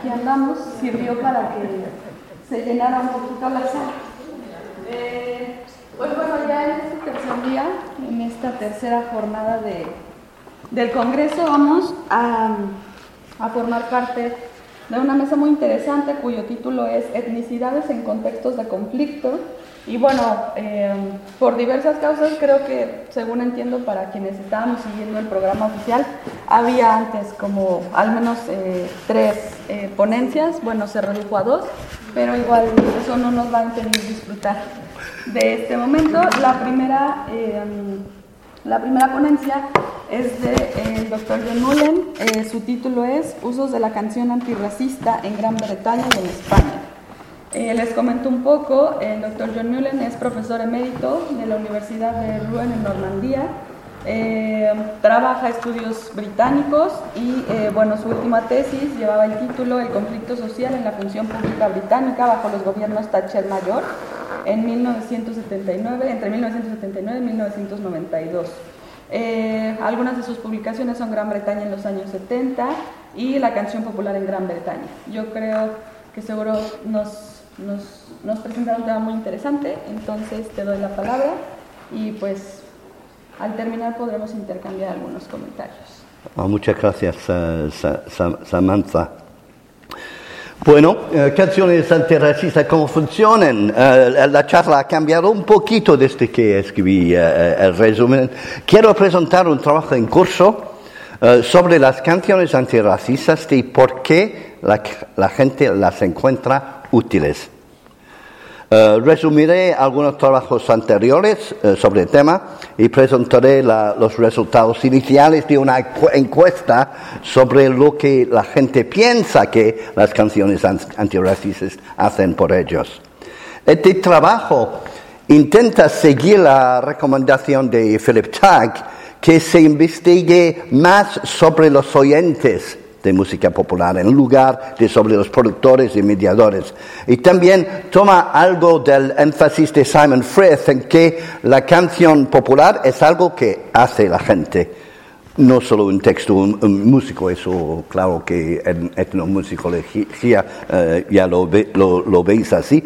aquí andamos, sirvió para que se llenara un poquito la sala. Pues bueno, ya en este tercer día, en esta tercera jornada del Congreso, vamos a formar parte de una mesa muy interesante cuyo título es Etnicidades en contextos de conflicto. Y bueno, por diversas causas, creo que, según entiendo, para quienes estábamos siguiendo el programa oficial, había antes como al menos 3 ponencias. Bueno, se redujo a 2, pero igual eso no nos va a impedir disfrutar de este momento. La primera ponencia es del Dr. John Mullen. Su título es Usos de la canción antirracista en Gran Bretaña y en España. Les comento un poco. El Dr. John Mullen es profesor emérito de la Universidad de Rouen en Normandía. Trabaja estudios británicos y bueno, su última tesis llevaba el título El conflicto social en la función pública británica bajo los gobiernos Thatcher Mayor entre 1979 y 1992. Algunas de sus publicaciones son Gran Bretaña en los años 70 y la canción popular en Gran Bretaña. Yo creo que seguro nos presenta un tema muy interesante, entonces te doy la palabra y pues al terminar podremos intercambiar algunos comentarios. Muchas gracias, Samantha. Bueno, canciones antirracistas, ¿cómo funcionan? La charla ha cambiado un poquito desde que escribí el resumen. Quiero presentar un trabajo en curso sobre las canciones antirracistas y por qué la gente las encuentra útiles. Resumiré algunos trabajos anteriores sobre el tema y presentaré los resultados iniciales de una encuesta sobre lo que la gente piensa que las canciones antirracistas hacen por ellos. Este trabajo intenta seguir la recomendación de Philip Tagg que se investigue más sobre los oyentes de música popular en lugar de sobre los productores y mediadores. Y también toma algo del énfasis de Simon Frith en que la canción popular es algo que hace la gente, no solo un texto, un músico. Eso claro que en etnomusicología ya lo veis así.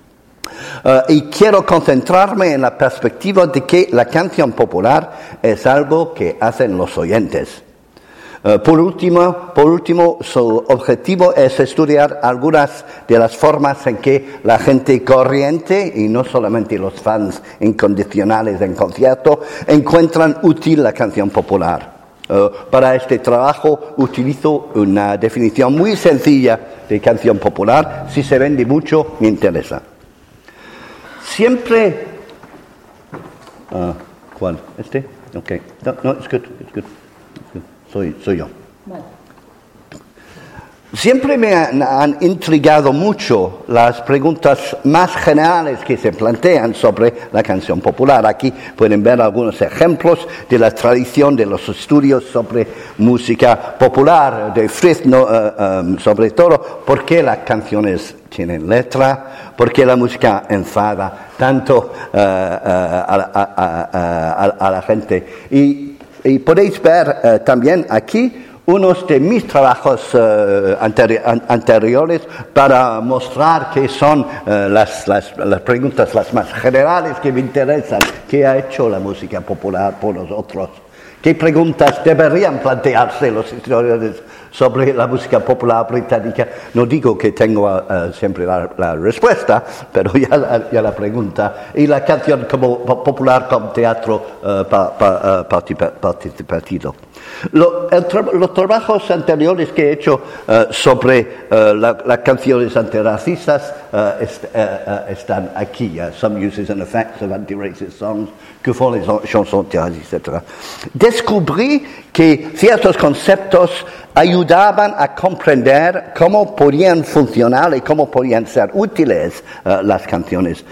Y quiero concentrarme en la perspectiva de que la canción popular es algo que hacen los oyentes. Por último, su objetivo es estudiar algunas de las formas en que la gente corriente, y no solamente los fans incondicionales en concierto, encuentran útil la canción popular. Para este trabajo utilizo una definición muy sencilla de canción popular. Si se vende mucho, me interesa. Siempre... ¿Cuál? ¿Este? Ok. No, it's good. Soy yo. Vale. Siempre me han intrigado mucho las preguntas más generales que se plantean sobre la canción popular. Aquí pueden ver algunos ejemplos de la tradición de los estudios sobre música popular, de Frith, sobre todo, por qué las canciones tienen letra, por qué la música enfada tanto a la gente. Y podéis ver también aquí unos de mis trabajos anteriores para mostrar que son las preguntas las más generales que me interesan. ¿Qué ha hecho la música popular por nosotros? ¿Qué preguntas deberían plantearse los historiadores sobre la música popular británica? No digo que tengo siempre la respuesta, pero ya la pregunta. Y la canción como popular como teatro participativo. Los trabajos anteriores que he hecho sobre las canciones antirracistas están aquí. Some uses and effects of anti-racist songs, que font les chansons antirracistas, etc. Descubrí que ciertos conceptos ayudaban a comprender cómo podían funcionar y cómo podían ser útiles las canciones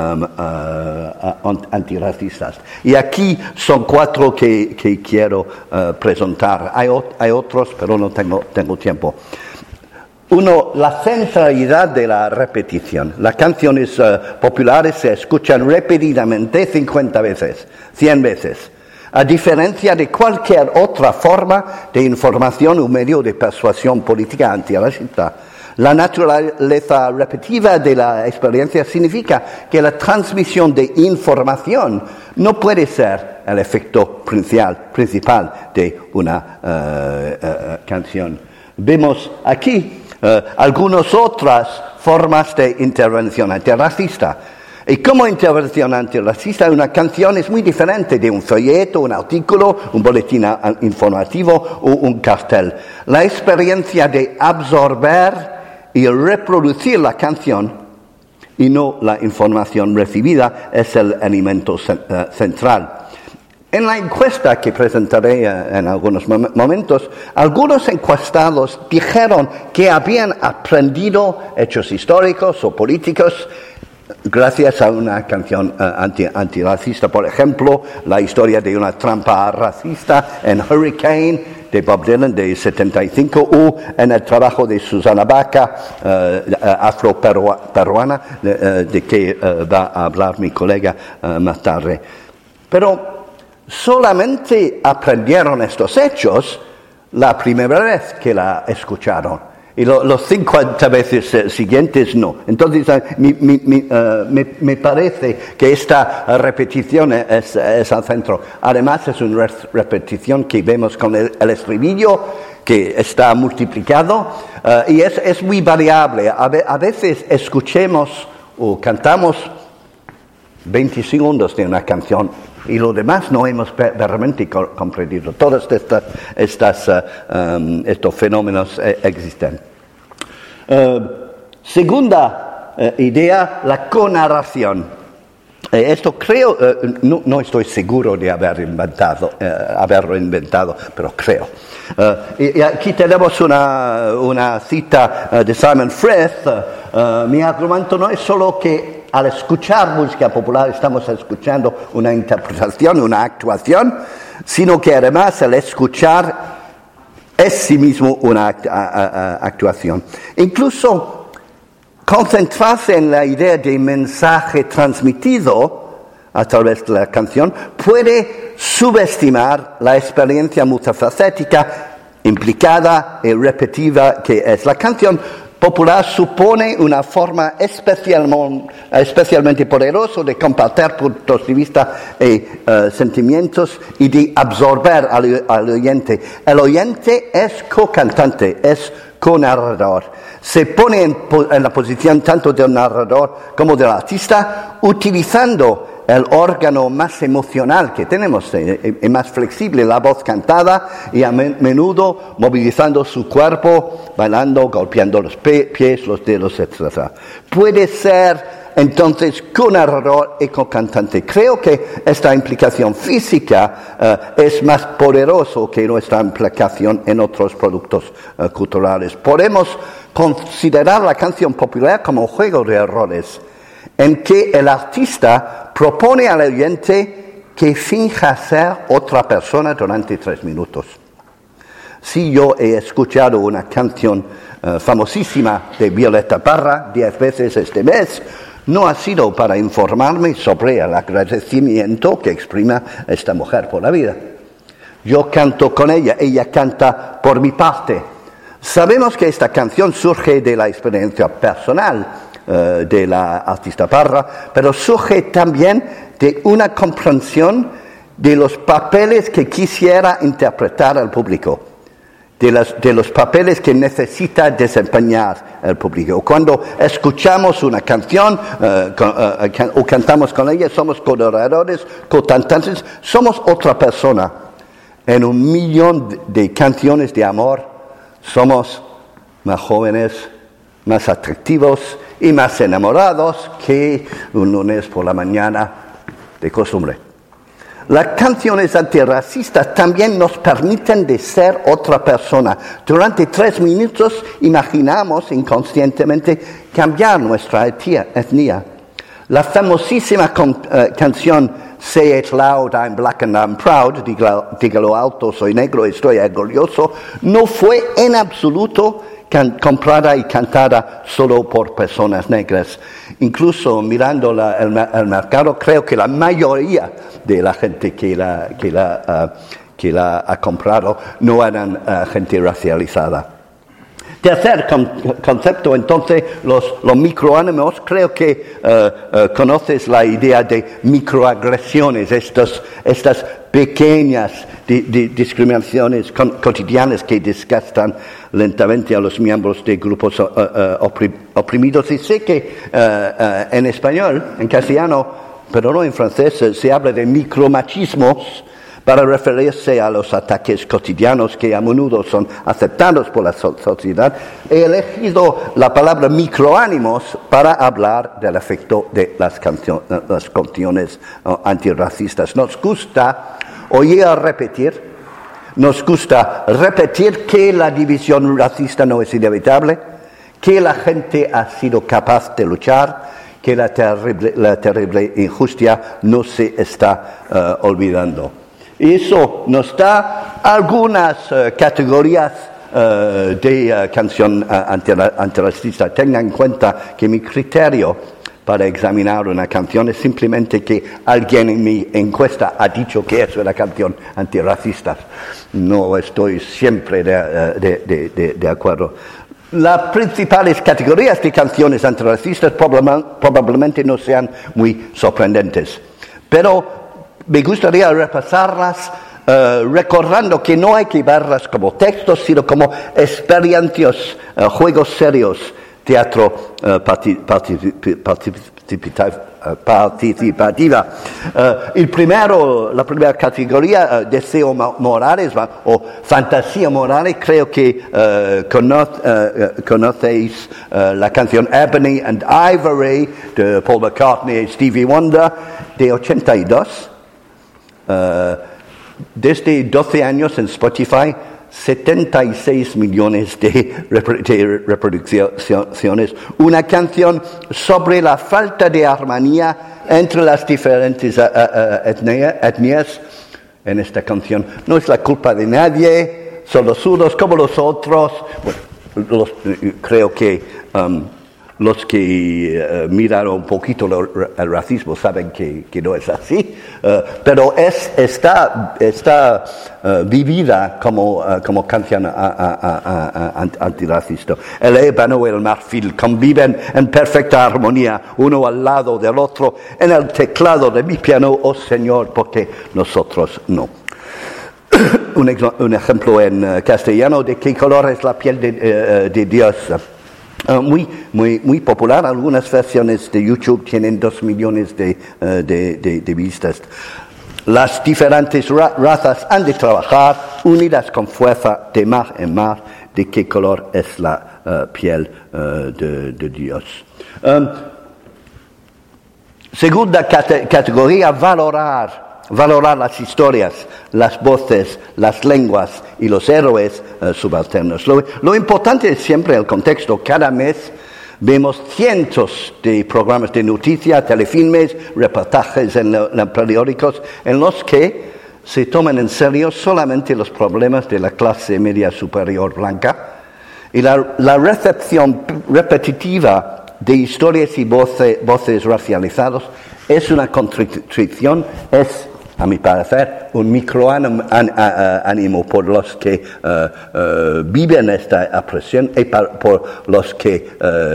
antirracistas. Y aquí son 4 que quiero presentar. Hay otros, pero no tengo tiempo. 1. La centralidad de la repetición. Las canciones populares se escuchan repetidamente 50 veces, 100 veces. A diferencia de cualquier otra forma de información o medio de persuasión política antirracista, La naturaleza repetitiva de la experiencia significa que la transmisión de información no puede ser el efecto principal de una canción. Vemos aquí algunas otras formas de intervención antirracista. Y como intervención antirracista, una canción es muy diferente de un folleto, un artículo, un boletín informativo o un cartel. La experiencia de absorber y reproducir la canción y no la información recibida es el elemento central. En la encuesta que presentaré en algunos momentos, algunos encuestados dijeron que habían aprendido hechos históricos o políticos gracias a una canción antirracista. Por ejemplo, la historia de una trampa racista en Hurricane de Bob Dylan de 75 o en el trabajo de Susana Baca, afro-peruana, de que va a hablar mi colega más tarde. Pero solamente aprendieron estos hechos la primera vez que la escucharon. Y los 50 veces siguientes no. Entonces me parece que esta repetición es al centro. Además es una repetición que vemos con el estribillo que está multiplicado y es muy variable. A veces escuchemos o cantamos 20 segundos de una canción y lo demás no hemos realmente comprendido. Todos estos fenómenos existen. Segunda idea, la conarración. Esto creo, no estoy seguro de haberlo inventado, pero creo. Y aquí tenemos una cita de Simon Frith. Mi argumento no es solo que al escuchar música popular estamos escuchando una interpretación, una actuación, sino que además el escuchar es sí mismo una actuación. Incluso concentrarse en la idea de mensaje transmitido a través de la canción puede subestimar la experiencia multifacética, implicada y repetitiva que es. La canción popular supone una forma especialmente poderosa de compartir puntos de vista y sentimientos y de absorber al oyente. El oyente es co-cantante, es co-narrador. Se pone en la posición tanto del narrador como del artista, utilizando el órgano más emocional que tenemos, y más flexible, la voz cantada, y a menudo movilizando su cuerpo, bailando, golpeando los pies, los dedos, etc. Puede ser entonces co-narrador y co-cantante. Creo que esta implicación física es más poderoso que nuestra implicación en otros productos culturales. Podemos considerar la canción popular como un juego de errores, en que el artista propone al oyente que finja ser otra persona durante 3 minutos. Si yo he escuchado una canción famosísima de Violeta Parra 10 veces este mes, no ha sido para informarme sobre el agradecimiento que exprima esta mujer por la vida. Yo canto con ella, ella canta por mi parte. Sabemos que esta canción surge de la experiencia personal de la artista Parra, pero surge también de una comprensión de los papeles que quisiera interpretar al público, de los papeles que necesita desempeñar el público. Cuando escuchamos una canción o cantamos con ella, somos co-narradores, co-cantantes, somos otra persona. En 1.000.000 de canciones de amor, somos más jóvenes, más atractivos y más enamorados que un lunes por la mañana de costumbre. Las canciones antirracistas también nos permiten de ser otra persona. Durante 3 minutos imaginamos inconscientemente cambiar nuestra etnia. La famosísima canción Say It Loud, I'm Black and I'm Proud, dígalo alto, soy negro, estoy orgulloso, no fue en absoluto comprada y cantada solo por personas negras. Incluso mirando el mercado, creo que la mayoría de la gente que la ha comprado no eran gente racializada. Tercer concepto, entonces, los microánimos. Creo que conoces la idea de microagresiones, estas pequeñas discriminaciones cotidianas que desgastan lentamente a los miembros de grupos oprimidos. Y sé que en español, en castellano, pero no en francés, se habla de micromachismos para referirse a los ataques cotidianos que a menudo son aceptados por la sociedad. He elegido la palabra microánimos para hablar del efecto de las canciones antirracistas. Nos gusta repetir que la división racista no es inevitable, que la gente ha sido capaz de luchar, que la terrible injusticia no se está olvidando. Y eso nos da algunas categorías de canción antirracista. Tengan en cuenta que mi criterio para examinar una canción es simplemente que alguien en mi encuesta ha dicho que es una canción antirracista. No estoy siempre de acuerdo. Las principales categorías de canciones antirracistas probablemente no sean muy sorprendentes, pero me gustaría repasarlas recordando que no hay que verlas como textos, sino como experiencias, juegos serios, teatro participativa. La primera categoría, deseo morales o fantasía morales. Creo que conocéis la canción Ebony and Ivory de Paul McCartney y Stevie Wonder de 82. Desde 12 años en Spotify, 76 millones de reproducciones. Una canción sobre la falta de armonía entre las diferentes etnias. En esta canción no es la culpa de nadie, son los unos como los otros. Bueno, creo que los que miraron un poquito el racismo saben que no es así, pero está vivida como canción antirracista. El ébano y el marfil conviven en perfecta armonía, uno al lado del otro, en el teclado de mi piano, oh Señor, porque nosotros no. Un ejemplo en castellano de qué color es la piel de Dios. Muy popular. Algunas versiones de YouTube tienen 2 millones de vistas. Las diferentes razas han de trabajar unidas con fuerza de mar en mar de qué color es la piel de Dios. Segunda categoría, valorar las historias, las voces, las lenguas y los héroes subalternos. Lo importante es siempre el contexto. Cada mes vemos cientos de programas de noticias, telefilmes, reportajes en los periódicos en los que se toman en serio solamente los problemas de la clase media superior blanca, y la recepción repetitiva de historias y voces racializadas es una contradicción, es, a mi parecer, un microánimo por los que viven esta opresión y por los que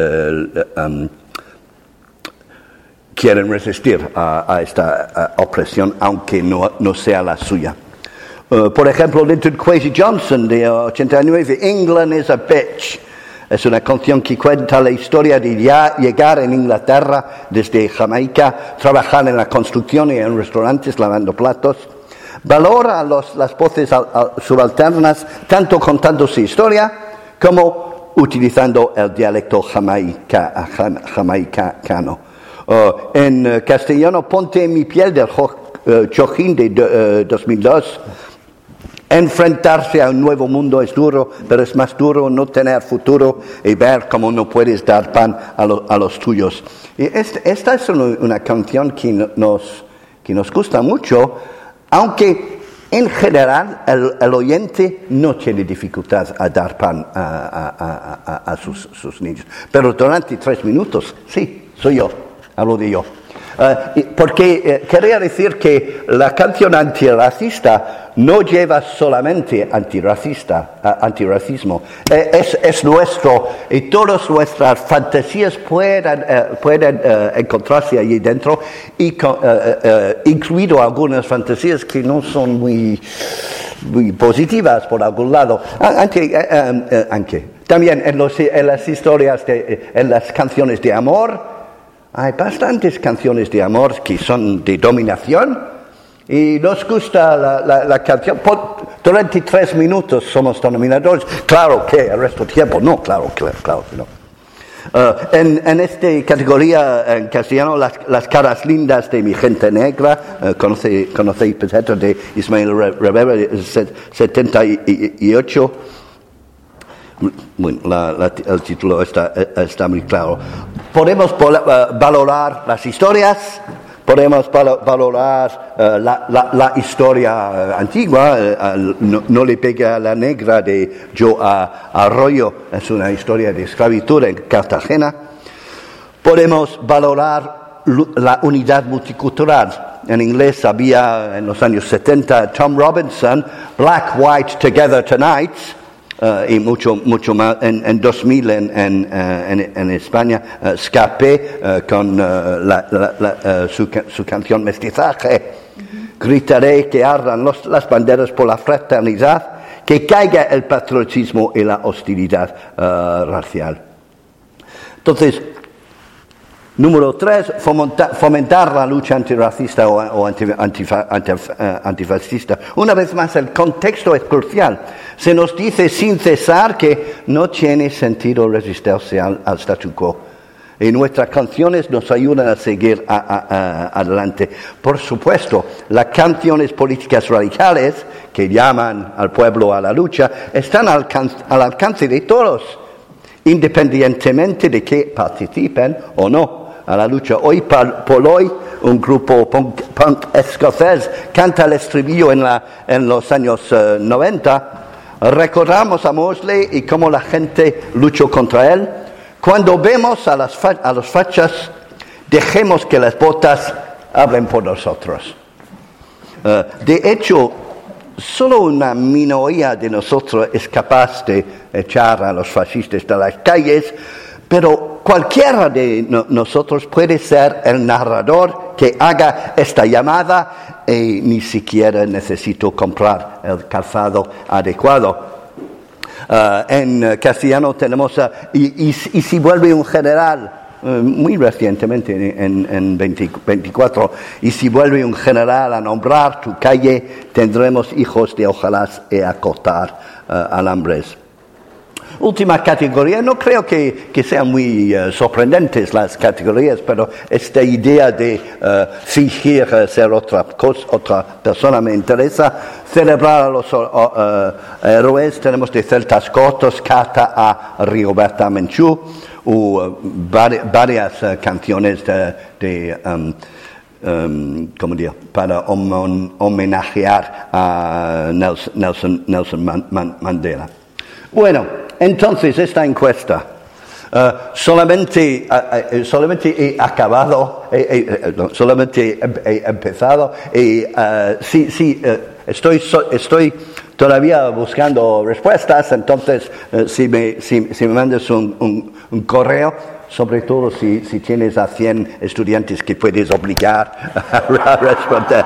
quieren resistir a esta opresión, aunque no sea la suya. Por ejemplo, Linton Kwesi Johnson, de 89, England is a bitch. Es una canción que cuenta la historia de llegar en Inglaterra desde Jamaica, trabajar en la construcción y en restaurantes lavando platos. Valora las voces subalternas, tanto contando su historia como utilizando el dialecto jamaicano. En castellano, Ponte en mi piel, del Chojín de 2002. Enfrentarse a un nuevo mundo es duro, pero es más duro no tener futuro y ver cómo no puedes dar pan a los tuyos. Y esta es una canción que nos gusta mucho, aunque en general el oyente no tiene dificultad a dar pan a sus niños. Pero durante 3 minutos, sí, soy yo, hablo de yo. Porque quería decir que la canción antirracista no lleva solamente antirracismo. Es nuestro, y todas nuestras fantasías pueden encontrarse allí dentro, incluido algunas fantasías que no son muy positivas por algún lado. También en las historias, en las canciones de amor, hay bastantes canciones de amor que son de dominación y nos gusta la canción. Durante 3 minutos somos dominadores. Claro que el resto del tiempo no, claro que no. En esta categoría en castellano, las caras lindas de mi gente negra, conocéis Peseto de Ismael Rivera, 78. Bueno, el título está muy claro. Podemos valorar las historias, podemos valorar la historia antigua. No le pega a la negra de Joe Arroyo, es una historia de esclavitud en Cartagena. Podemos valorar la unidad multicultural. En inglés había en los años 70 Tom Robinson, Black, White, Together Tonight. Y mucho más en 2000 en España, Escape con su canción Mestizaje. Gritaré que ardan las banderas por la fraternidad, que caiga el patriotismo y la hostilidad racial. Entonces, número 3, fomentar la lucha antirracista o antifascista. Una vez más, el contexto es crucial. Se nos dice sin cesar que no tiene sentido resistirse al statu quo. Y nuestras canciones nos ayudan a seguir adelante. Por supuesto, las canciones políticas radicales que llaman al pueblo a la lucha están al alcance de todos, independientemente de que participen o no a la lucha. Hoy por hoy, un grupo punk escocés canta el estribillo en los años 90. Recordamos a Mosley y cómo la gente luchó contra él. Cuando vemos a los fachas, dejemos que las botas hablen por nosotros. De hecho, solo una minoría de nosotros es capaz de echar a los fascistas de las calles, pero cualquiera de nosotros puede ser el narrador que haga esta llamada y ni siquiera necesito comprar el calzado adecuado. En castellano tenemos y si vuelve un general, muy recientemente en 24, y si vuelve un general a nombrar tu calle, tendremos hijos de ojalás y a cortar alambres. Última categoría, no creo que sean muy sorprendentes las categorías, pero esta idea de fingir ser otra persona me interesa. Celebrar a los héroes, tenemos de Celtas Cortos, Carta a Rigoberta Menchú, varias canciones para homenajear a Nelson Mandela. Bueno, entonces esta encuesta, solamente he acabado, solamente he empezado y estoy todavía buscando respuestas. Entonces si me mandas un correo, sobre todo si tienes a 100 estudiantes que puedes obligar a responder.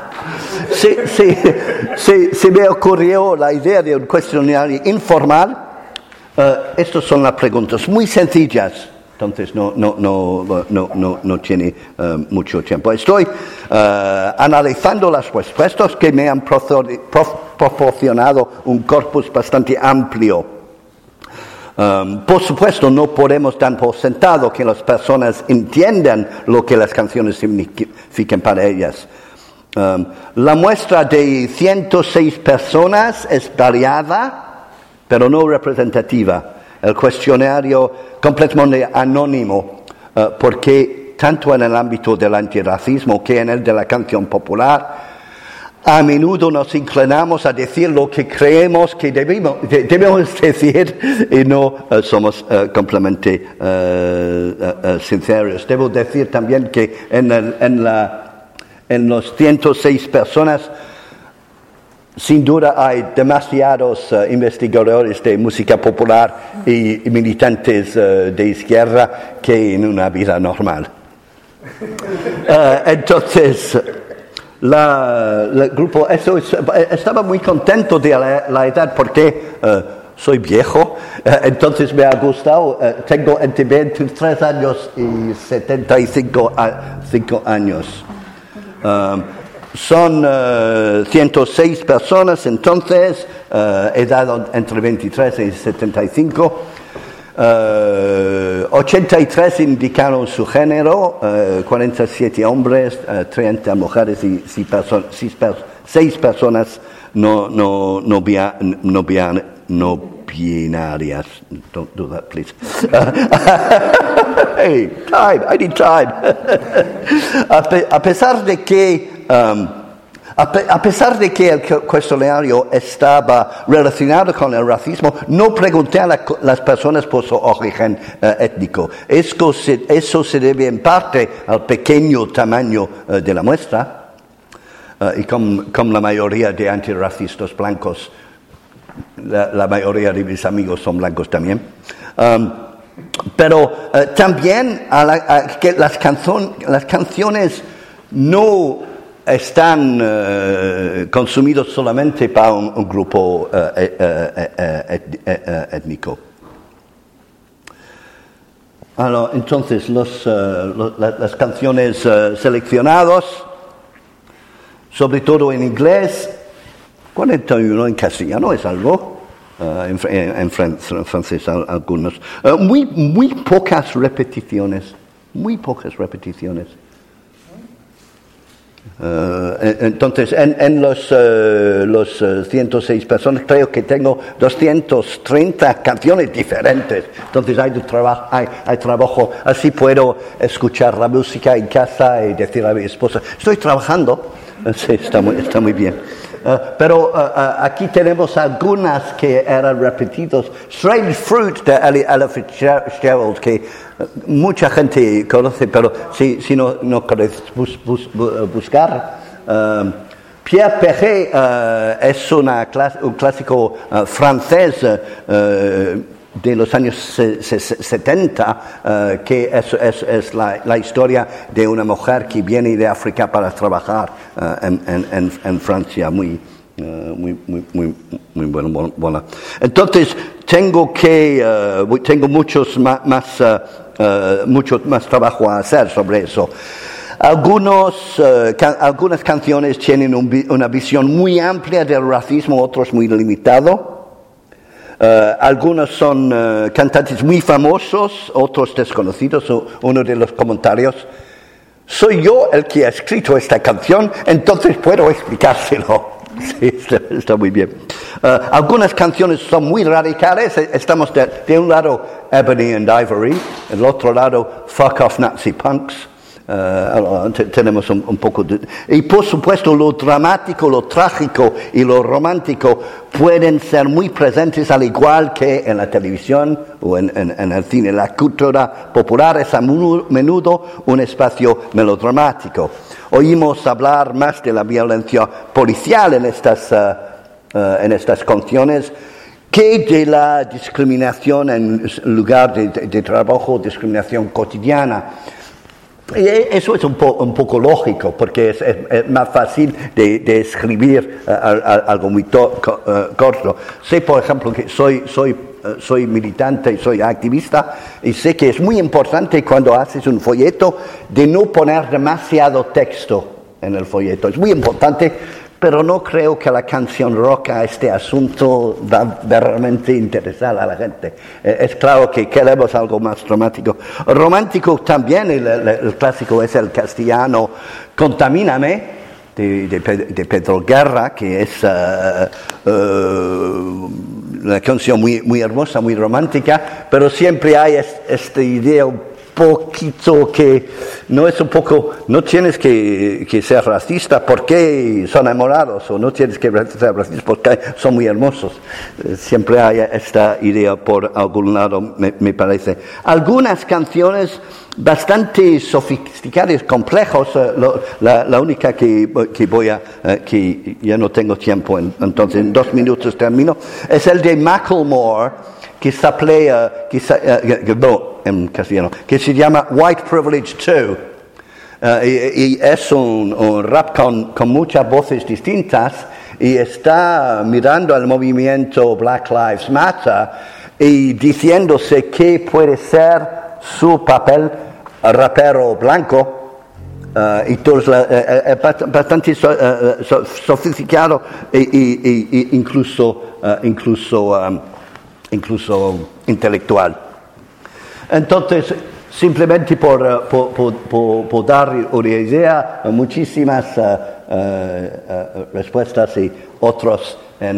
Sí, me ocurrió la idea de un cuestionario informal. Estas son las preguntas muy sencillas, entonces no tiene mucho tiempo. Estoy analizando las respuestas que me han proporcionado un corpus bastante amplio. Por supuesto, no podemos dar por sentado que las personas entiendan lo que las canciones significan para ellas. La muestra de 106 personas es variada, pero no representativa. El cuestionario completamente anónimo, porque tanto en el ámbito del antirracismo que en el de la canción popular, a menudo nos inclinamos a decir lo que creemos que debemos decir y no somos completamente sinceros. Debo decir también que en los 106 personas, sin duda hay demasiados investigadores de música popular y militantes de izquierda que en una vida normal. Entonces, el grupo, estaba muy contento de la edad porque soy viejo, entonces me ha gustado. Tengo entre 23 años y 75 años. Son 106 personas, entonces, edad entre 23 y 75. 83 indicaron su género, 47 hombres, 30 mujeres y 6 personas no binarias. Don't do that, please. Hey, time, I need time. A pesar de que el cuestionario estaba relacionado con el racismo, no pregunté a las personas por su origen étnico. Eso se debe en parte al pequeño tamaño de la muestra, y con la mayoría de antirracistas blancos, la mayoría de mis amigos son blancos también. Pero también que las canciones no están consumidos solamente para un grupo étnico. Entonces, las canciones seleccionadas, sobre todo en inglés, 41 en castellano es algo, en francés algunos. Muy pocas repeticiones. Entonces, en los 106 personas creo que tengo 230 canciones diferentes. Entonces hay trabajo. Así puedo escuchar la música en casa y decir a mi esposa, estoy trabajando. Sí, está muy bien. Pero aquí tenemos algunas que eran repetidos. Strange Fruit de Ella Fitzgerald, que mucha gente conoce, pero si no queréis buscar. Pierre Perret es un clásico francés de los años 70, que es la historia de una mujer que viene de África para trabajar en Francia, muy buena. Entonces tengo mucho más trabajo a hacer sobre eso. Algunas canciones tienen una visión muy amplia del racismo, otros muy limitado. Algunos son cantantes muy famosos, otros desconocidos. Uno de los comentarios: soy yo el que ha escrito esta canción, entonces puedo explicárselo. Sí, está muy bien. Algunas canciones son muy radicales. Estamos de un lado Ebony and Ivory, del otro lado Fuck Off Nazi Punks. Tenemos un poco de... Y por supuesto lo dramático, lo trágico y lo romántico pueden ser muy presentes, al igual que en la televisión o en el cine. La cultura popular es a menudo un espacio melodramático. Oímos hablar más de la violencia policial en estas canciones que de la discriminación en lugar de trabajo, discriminación cotidiana. Y eso es un poco lógico, porque es más fácil de escribir algo muy corto. Sé, por ejemplo, que soy militante y soy activista, y sé que es muy importante cuando haces un folleto de no poner demasiado texto en el folleto. Es muy importante, pero no creo que la canción rock a este asunto va a realmente interesar a la gente. Es claro que queremos algo más dramático. Romántico también, el clásico es el castellano Contamíname, de Pedro Guerra, que es una canción muy hermosa, muy romántica, pero siempre hay esta idea un poquito que, no tienes que ser racista porque son enamorados, o no tienes que ser racista porque son muy hermosos. Siempre hay esta idea por algún lado, me parece. Algunas canciones bastante sofisticadas, complejos, la única que que ya no tengo tiempo, entonces en 2 minutos termino, es el de Macklemore, que en castellano, que se llama White Privilege 2, y es un rap con muchas voces distintas, y está mirando al movimiento Black Lives Matter y diciéndose que puede ser su papel rapero blanco, y todos bastante sofisticado e incluso intelectual. Entonces, simplemente por dar una idea, muchísimas respuestas y otros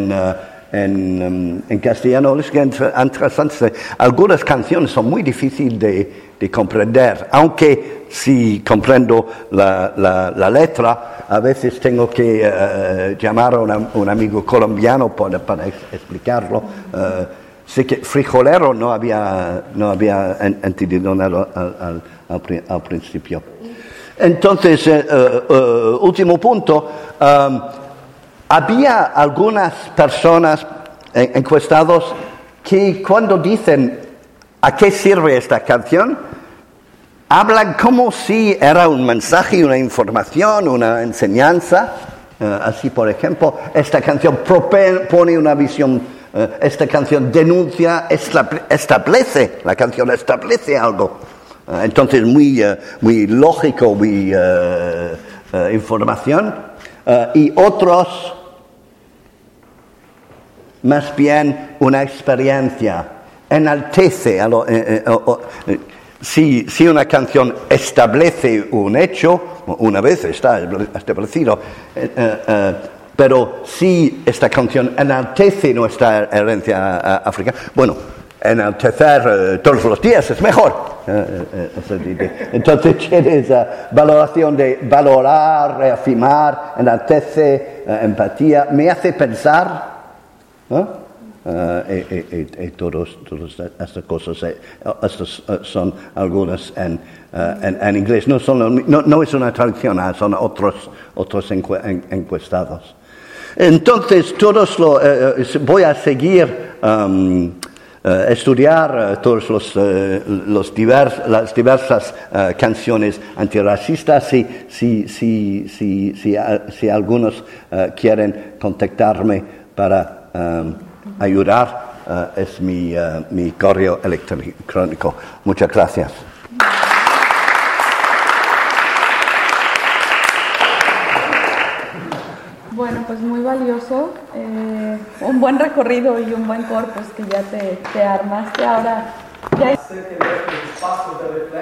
en castellano. Es interesante. Algunas canciones son muy difíciles de comprender, aunque si comprendo la letra, a veces tengo que llamar a un amigo colombiano para explicarlo. Sé que frijolero no había entendido nada al principio. Entonces, último punto, había algunas personas encuestados que cuando dicen ¿a qué sirve esta canción?, hablan como si era un mensaje, una información, una enseñanza. Así, por ejemplo, esta canción propone una visión, esta canción denuncia, la canción establece algo. Entonces, muy lógico, muy información. Y otros, más bien una experiencia, enaltece. Si una canción establece un hecho, una vez está establecido, pero si esta canción enaltece nuestra herencia africana, bueno, enaltecer todos los días es mejor. Entonces tiene esa valoración de valorar, reafirmar, enaltece, empatía, me hace pensar, ¿no? Todas estas cosas, estas son algunas en inglés, no es una traducción, son otros encuestados. Entonces, voy a seguir estudiar todas las diversas canciones antirracistas. Si algunos quieren contactarme para ayudar, es mi correo electrónico. Muchas gracias. Bueno, pues muy valioso, un buen recorrido y un buen corpus que ya te armaste ahora. Ya